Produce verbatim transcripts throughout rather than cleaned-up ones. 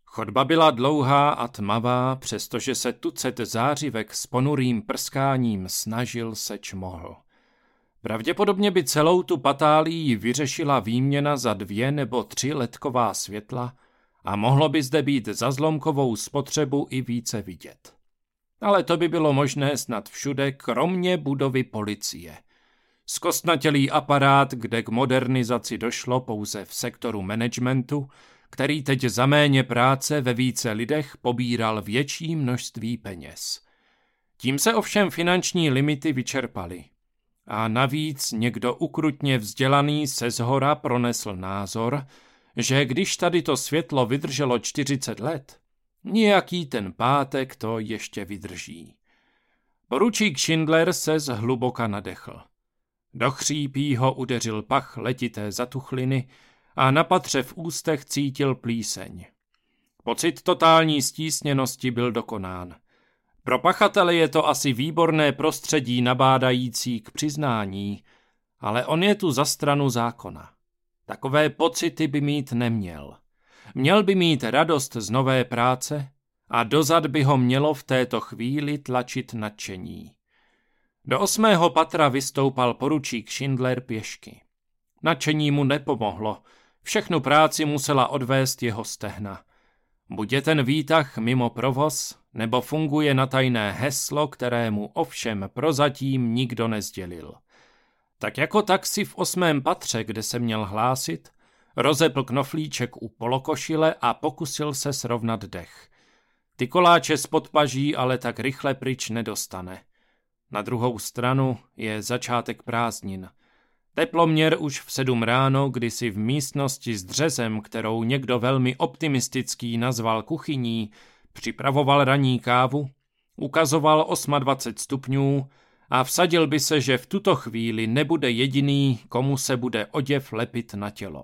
Chodba byla dlouhá a tmavá, přestože se tucet zářivek s ponurým prskáním snažil seč mohl. Pravděpodobně by celou tu patálii vyřešila výměna za dvě nebo tři ledková světla a mohlo by zde být za zlomkovou spotřebu i více vidět. Ale to by bylo možné snad všude, kromě budovy policie. Zkostnatělý aparát, kde k modernizaci došlo pouze v sektoru managementu, který teď za méně práce ve více lidech pobíral větší množství peněz. Tím se ovšem finanční limity vyčerpaly. A navíc někdo ukrutně vzdělaný se zhora pronesl názor, že když tady to světlo vydrželo čtyřicet let, nějaký ten pátek to ještě vydrží. Poručík Schindler se zhluboka nadechl. Do chřípí ho udeřil pach letité zatuchliny a na patře v ústech cítil plíseň. Pocit totální stísněnosti byl dokonán. Pro pachatele je to asi výborné prostředí nabádající k přiznání, ale on je tu za stranu zákona. Takové pocity by mít neměl. Měl by mít radost z nové práce a dozad by ho mělo v této chvíli tlačit nadšení. Do osmého patra vystoupal poručík Schindler pěšky. Nadšení mu nepomohlo, všechnu práci musela odvést jeho stehna. Buď je ten výtah mimo provoz, nebo funguje na tajné heslo, kterému ovšem prozatím nikdo nezdělil. Tak jako taxi v osmém patře, kde se měl hlásit, rozepl knoflíček u polokošile a pokusil se srovnat dech. Ty koláče z podpaží ale tak rychle pryč nedostane. Na druhou stranu je začátek prázdnin. Teploměr už v sedm ráno, kdy si v místnosti s dřezem, kterou někdo velmi optimistický nazval kuchyní, připravoval ranní kávu, ukazoval dvacet osm stupňů a vsadil by se, že v tuto chvíli nebude jediný, komu se bude oděv lepit na tělo.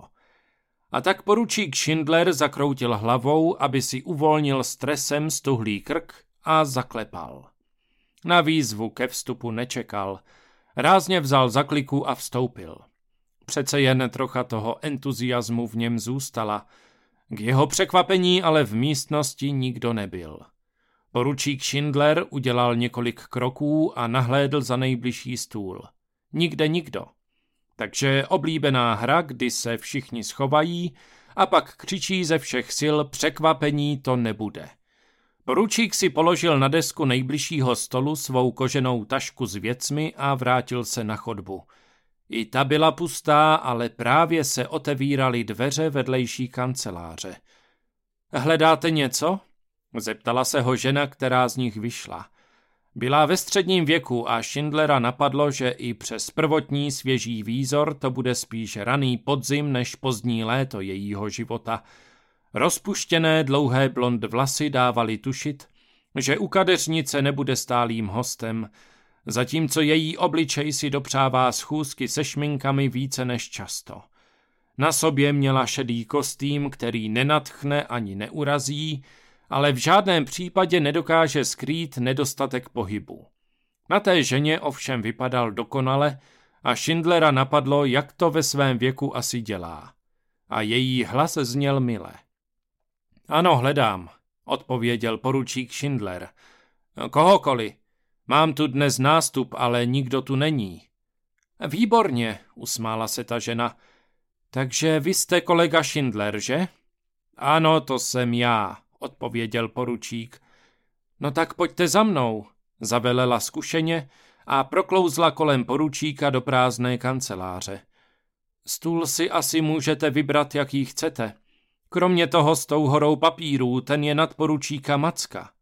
A tak poručík Schindler zakroutil hlavou, aby si uvolnil stresem stuhlý krk a zaklepal. Na výzvu ke vstupu nečekal. Rázně vzal zakliku a vstoupil. Přece jen trocha toho entuziasmu v něm zůstala. K jeho překvapení ale v místnosti nikdo nebyl. Poručík Schindler udělal několik kroků a nahlédl za nejbližší stůl. Nikde nikdo. Takže oblíbená hra, kdy se všichni schovají a pak křičí ze všech sil překvapení to nebude. Poručík si položil na desku nejbližšího stolu svou koženou tašku s věcmi a vrátil se na chodbu. I ta byla pustá, ale právě se otevíraly dveře vedlejší kanceláře. Hledáte něco? Zeptala se ho žena, která z nich vyšla. Byla ve středním věku a Schindlera napadlo, že i přes prvotní svěží výzor to bude spíš raný podzim než pozdní léto jejího života. Rozpuštěné dlouhé blond vlasy dávaly tušit, že u kadeřnice nebude stálým hostem, zatímco její obličej si dopřává schůzky se šminkami více než často. Na sobě měla šedý kostým, který nenadchne ani neurazí, ale v žádném případě nedokáže skrýt nedostatek pohybu. Na té ženě ovšem vypadal dokonale a Schindlera napadlo, jak to ve svém věku asi dělá. A její hlas zněl mile. Ano, hledám, odpověděl poručík Schindler. Kohokoliv. Mám tu dnes nástup, ale nikdo tu není. Výborně, usmála se ta žena. Takže vy jste kolega Schindler, že? Ano, to jsem já, odpověděl poručík. No tak pojďte za mnou, zavelela zkušeně a proklouzla kolem poručíka do prázdné kanceláře. Stůl si asi můžete vybrat, jaký chcete. Kromě toho s tou horou papírů, ten je nadporučíka Macka.